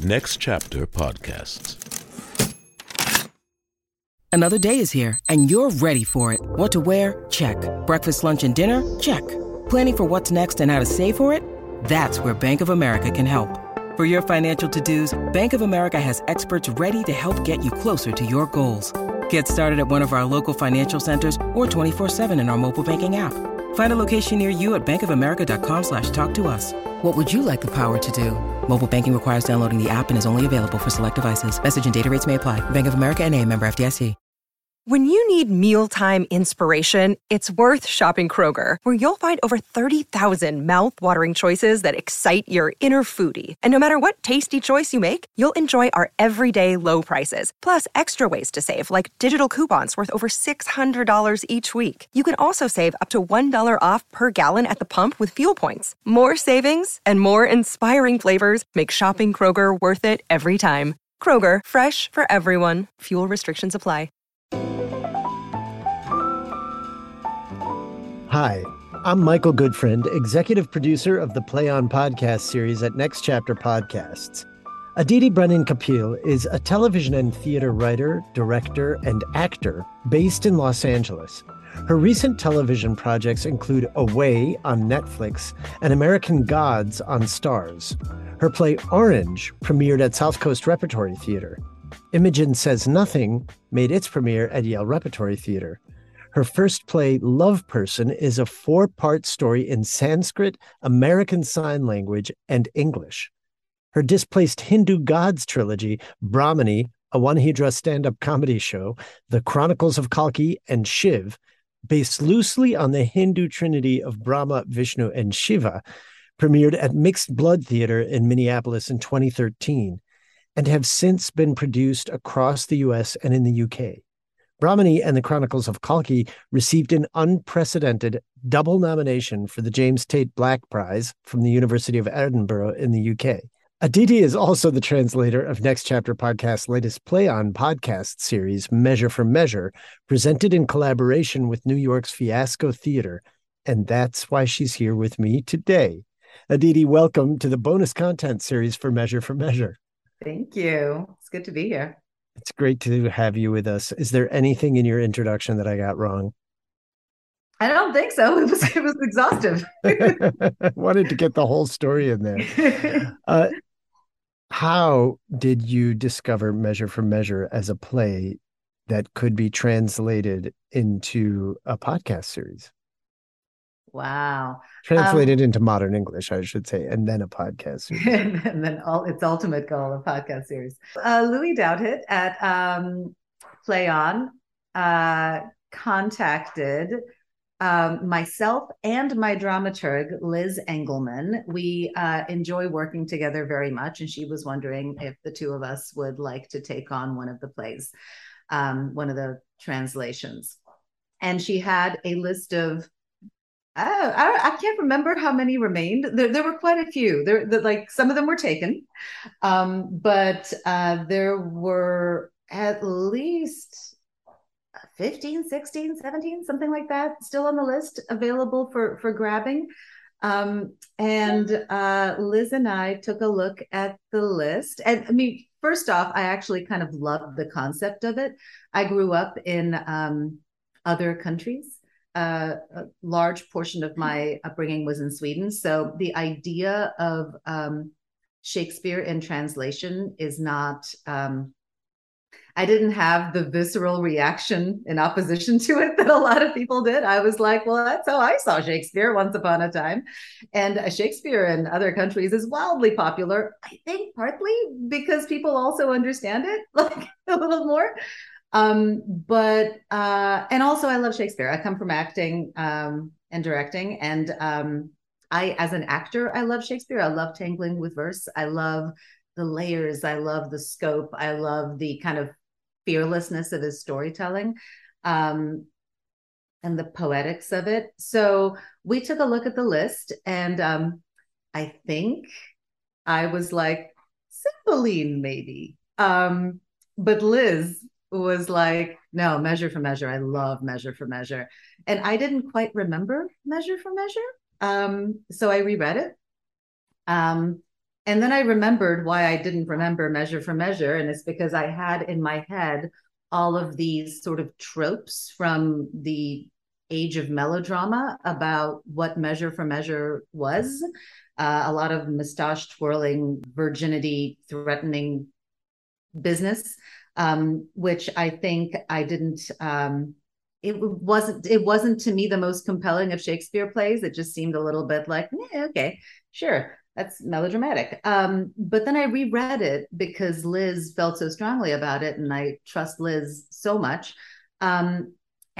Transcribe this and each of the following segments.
Next Chapter Podcasts. Another day is here, and you're ready for it. What to wear? Check. Breakfast, lunch, and dinner? Check. Planning for what's next and how to save for it? That's where Bank of America can help. For your financial to-dos, Bank of America has experts ready to help get you closer to your goals. Get started at one of our local financial centers or 24/7 in our mobile banking app. Find a location near you at bankofamerica.com/talktous. What would you like the power to do? Mobile banking requires downloading the app and is only available for select devices. Message and data rates may apply. Bank of America N.A., member FDIC. When you need mealtime inspiration, it's worth shopping Kroger, where you'll find over 30,000 mouth-watering choices that excite your inner foodie. And no matter what tasty choice you make, you'll enjoy our everyday low prices, plus extra ways to save, like digital coupons worth over $600 each week. You can also save up to $1 off per gallon at the pump with fuel points. More savings and more inspiring flavors make shopping Kroger worth it every time. Kroger, fresh for everyone. Fuel restrictions apply. Hi, I'm Michael Goodfriend, executive producer of the Play On podcast series at Next Chapter Podcasts. Aditi Brennan Kapil is a television and theater writer, director, and actor based in Los Angeles. Her recent television projects include Away on Netflix and American Gods on Starz. Her play Orange premiered at South Coast Repertory Theater. Imogen Says Nothing made its premiere at Yale Repertory Theater. Her first play, Love Person, is a 4-part story in Sanskrit, American Sign Language, and English. Her displaced Hindu gods trilogy, Brahmani, a one-hydra stand-up comedy show, The Chronicles of Kalki, and Shiv, based loosely on the Hindu trinity of Brahma, Vishnu, and Shiva, premiered at Mixed Blood Theater in Minneapolis in 2013, and have since been produced across the U.S. and in the U.K. Brahmani and the Chronicles of Kalki received an unprecedented double nomination for the James Tate Black Prize from the University of Edinburgh in the UK. Aditi is also the translator of Next Chapter Podcast's latest Play On podcast series, Measure for Measure, presented in collaboration with New York's Fiasco Theater. And that's why she's here with me today. Aditi, welcome to the bonus content series for Measure for Measure. Thank you. It's good to be here. It's great to have you with us. Is there anything in your introduction that I got wrong? I don't think so. It was exhaustive. I wanted to get the whole story in there. How did you discover Measure for Measure as a play that could be translated into a podcast series? Wow. Translated into modern English, I should say, and then a podcast series. And then its ultimate goal, a podcast series. Louis Dowdit at Play On contacted myself and my dramaturg, Liz Engelman. We enjoy working together very much, and she was wondering if the two of us would like to take on one of the plays, one of the translations. And she had a list of I can't remember how many remained. There were quite a few. Like some of them were taken, but there were at least 15, 16, 17, something like that, still on the list, available for grabbing. And Liz and I took a look at the list. And I mean, first off, I actually kind of loved the concept of it. I grew up in other countries. A large portion of my upbringing was in Sweden. So the idea of Shakespeare in translation is not, I didn't have the visceral reaction in opposition to it that a lot of people did. I was like, well, that's how I saw Shakespeare once upon a time. And Shakespeare in other countries is wildly popular, I think partly because people also understand it like a little more. And also I love Shakespeare. I come from acting and directing, and as an actor, I love Shakespeare. I love tangling with verse. I love the layers. I love the scope. I love the kind of fearlessness of his storytelling, and the poetics of it. So we took a look at the list, and I think I was like, Cymbeline, maybe. But Liz was like, no, Measure for Measure. I love Measure for Measure. And I didn't quite remember Measure for Measure. So I reread it. And then I remembered why I didn't remember Measure for Measure. And it's because I had in my head all of these sort of tropes from the age of melodrama about what Measure for Measure was. A lot of mustache twirling, virginity threatening business, which I think I didn't. It wasn't to me the most compelling of Shakespeare plays. It just seemed a little bit like, okay, sure, that's melodramatic. But then I reread it because Liz felt so strongly about it, and I trust Liz so much. And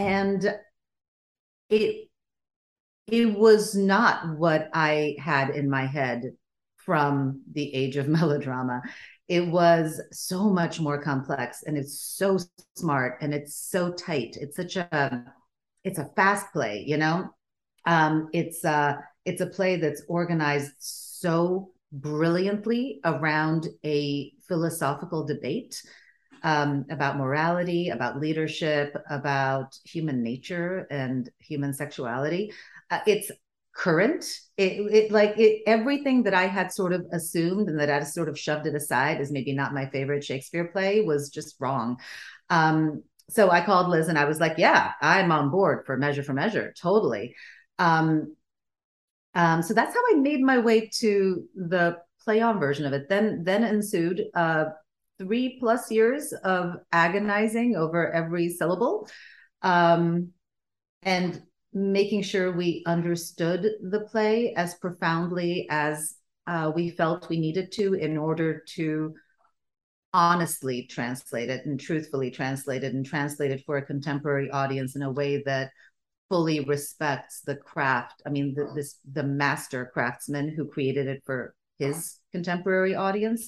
it was not what I had in my head from the age of melodrama. It was so much more complex, and it's so smart, and it's so tight. It's a fast play, you know. It's a play that's organized so brilliantly around a philosophical debate about morality, about leadership, about human nature and human sexuality. It's current. Everything that I had sort of assumed and that I sort of shoved it aside as maybe not my favorite Shakespeare play was just wrong. So I called Liz and I was like, yeah, I'm on board for Measure, totally. So that's how I made my way to the play-on version of it. Then ensued 3+ years of agonizing over every syllable, and making sure we understood the play as profoundly as we felt we needed to in order to honestly translate it and truthfully translate it and translate it for a contemporary audience in a way that fully respects the craft. I mean, the master craftsman who created it for his contemporary audience,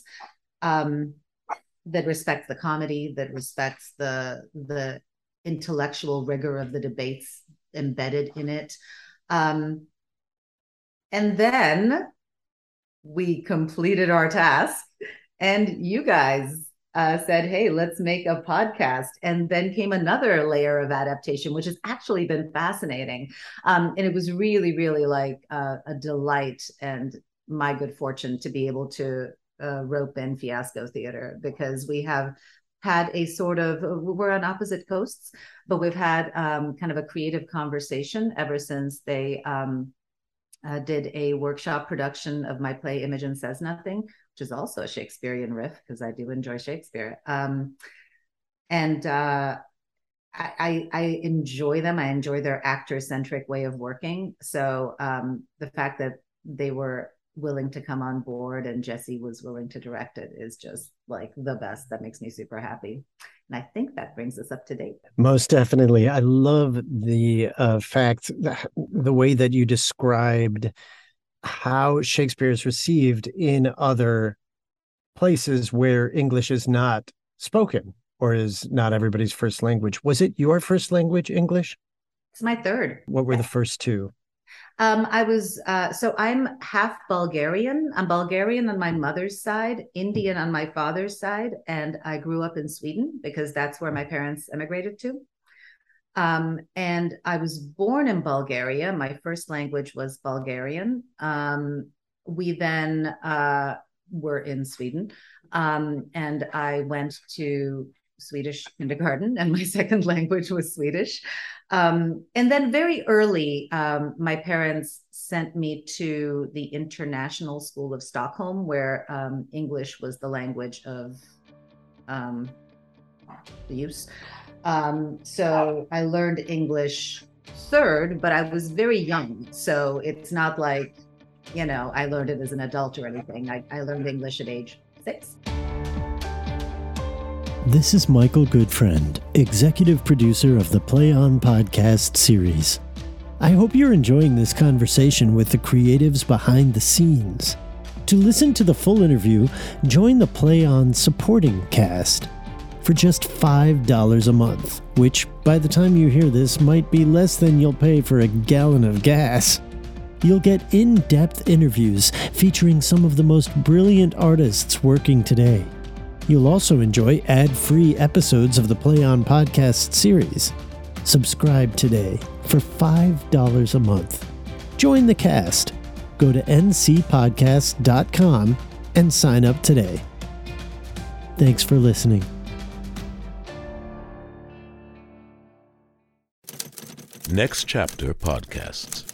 that respects the comedy, that respects the intellectual rigor of the debates embedded in it. And then we completed our task, and you guys said, hey, let's make a podcast. And then came another layer of adaptation, which has actually been fascinating. And it was really, really like a delight and my good fortune to be able to rope in Fiasco Theater, because we have had a sort of, we're on opposite coasts, but we've had kind of a creative conversation ever since they did a workshop production of my play Imogen Says Nothing, which is also a Shakespearean riff, because I do enjoy Shakespeare. And I enjoy them. I enjoy their actor-centric way of working. So the fact that they were willing to come on board and Jesse was willing to direct it is just like the best. That makes me super happy. And I think that brings us up to date. Most definitely. I love the fact that the way that you described how Shakespeare is received in other places where English is not spoken or is not everybody's first language. Was it your first language, English? It's my third. What were the first two? So I'm half Bulgarian. I'm Bulgarian on my mother's side, Indian on my father's side, and I grew up in Sweden because that's where my parents immigrated to. And I was born in Bulgaria. My first language was Bulgarian. We then were in Sweden, and I went to Swedish kindergarten, and my second language was Swedish. And then very early, my parents sent me to the International School of Stockholm, where English was the language of the use. So I learned English third, but I was very young. So it's not like, you know, I learned it as an adult or anything. I learned English at age 6. This is Michael Goodfriend, executive producer of the Play On podcast series. I hope you're enjoying this conversation with the creatives behind the scenes. To listen to the full interview, join the Play On supporting cast for just $5 a month, which by the time you hear this might be less than you'll pay for a gallon of gas. You'll get in-depth interviews featuring some of the most brilliant artists working today. You'll also enjoy ad-free episodes of the Play On podcast series. Subscribe today for $5 a month. Join the cast. Go to ncpodcast.com and sign up today. Thanks for listening. Next Chapter Podcasts.